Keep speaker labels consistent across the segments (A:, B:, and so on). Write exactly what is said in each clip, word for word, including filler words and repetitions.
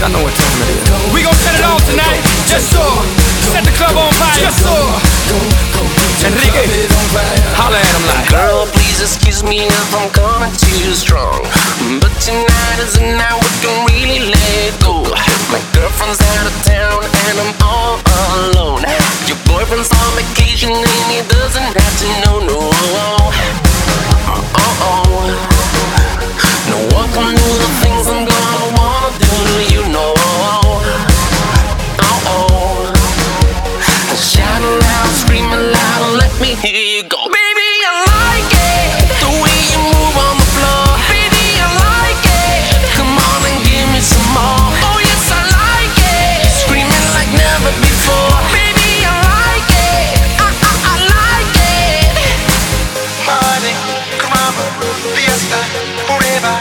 A: Y'all know what time it is.
B: We gon' set it off tonight. Yes, sir. Set the club on fire. Yes, sir. Enrique, holla at him like.
C: Girl, please excuse me if I'm coming too strong, but tonight is the night we can really let go. My girlfriend's out of town and I'm all alone. Your boyfriend's on vacation and he doesn't have to know, no. Uh-oh. No one can do the things I'm gonna wanna do to you, no. Uh-oh. Shout aloud, scream aloud, let me hear you go. Baby, I like it, the way you move on the floor. Baby, I like it, come on and give me some more. Oh yes, I like it, screaming like never before. Baby, I like it, I, I, I like it.
D: Party, crama, fiesta, forever.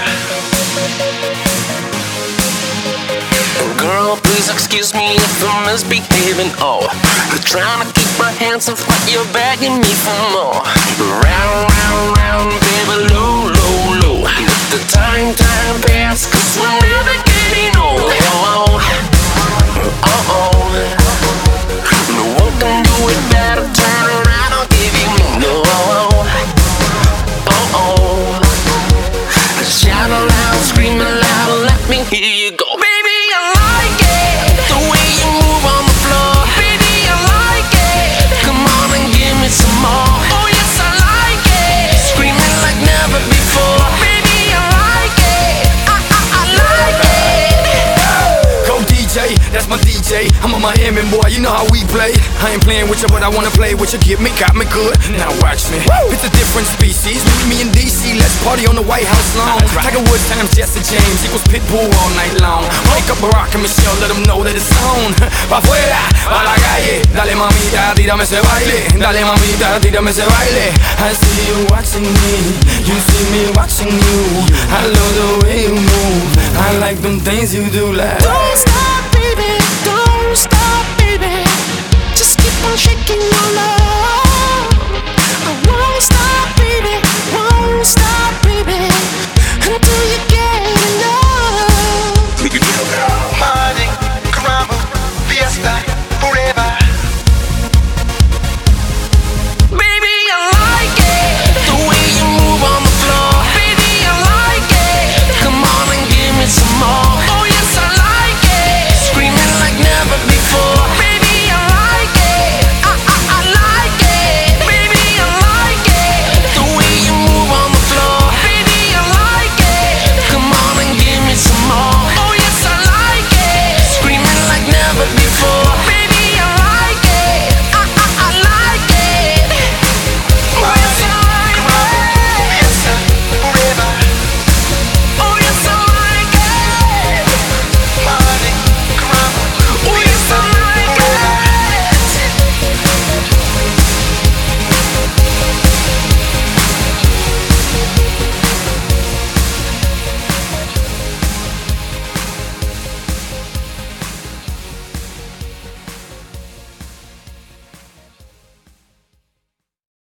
C: Girl, please excuse me if I'm misbehaving. Oh, I'm trying to keep my hands off, but you're begging me for more. Round, round, round, baby, low, low, low. Let the time, time pass, cause we're never getting old. Oh, oh, oh. No one can do it better. Turn around, I'll give you me. No, oh, oh. Shout aloud, scream aloud, let me hear you go. Baby, I like it, the way you move on the floor. Baby, I like it, come on and give me some more. Oh yes, I like it, screaming like never before. Baby, I like it, I, I, I like it.
A: Go D J, that's my D J. I'm a Miami boy, you know how we play. I ain't playing with you, but I wanna play with you. Get me, got me good, now watch me. Woo! It's a different species, meet me in D C. Let's party on the White House lawn. Right. Tiger Woods times Jesse James equals Pitbull all night long. Wake up Barack and Michelle, let them know that it's on. Pa' afuera, pa' la calle. Dale mamita, tírame ese baile. Dale mamita, tírame ese baile. I see you watching me, you see me watching you. I love the way you move, I like them things you do like.
E: Don't stop, baby, don't stop, baby. Just keep on shaking your love.